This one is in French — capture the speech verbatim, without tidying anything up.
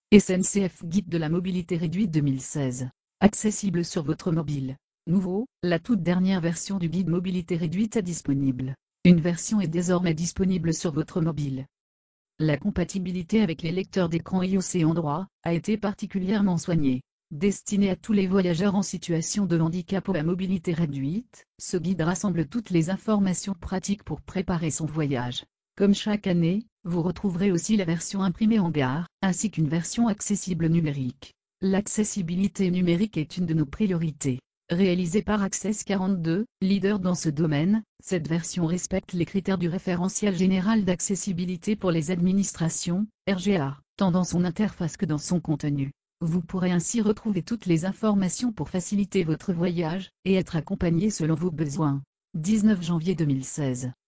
S N C F Guide de la mobilité réduite deux mille seize. Accessible sur votre mobile. Nouveau, la toute dernière version du guide mobilité réduite est disponible. Une version est désormais disponible sur votre mobile. La compatibilité avec les lecteurs d'écran iOS et Android a été particulièrement soignée. Destiné à tous les voyageurs en situation de handicap ou à mobilité réduite, ce guide rassemble toutes les informations pratiques pour préparer son voyage. Comme chaque année, vous retrouverez aussi la version imprimée en gare, ainsi qu'une version accessible numérique. L'accessibilité numérique est une de nos priorités. Réalisée par Access quarante-deux, leader dans ce domaine, cette version respecte les critères du référentiel général d'accessibilité pour les administrations, R G A, tant dans son interface que dans son contenu. Vous pourrez ainsi retrouver toutes les informations pour faciliter votre voyage et être accompagné selon vos besoins. dix-neuf janvier deux mille seize.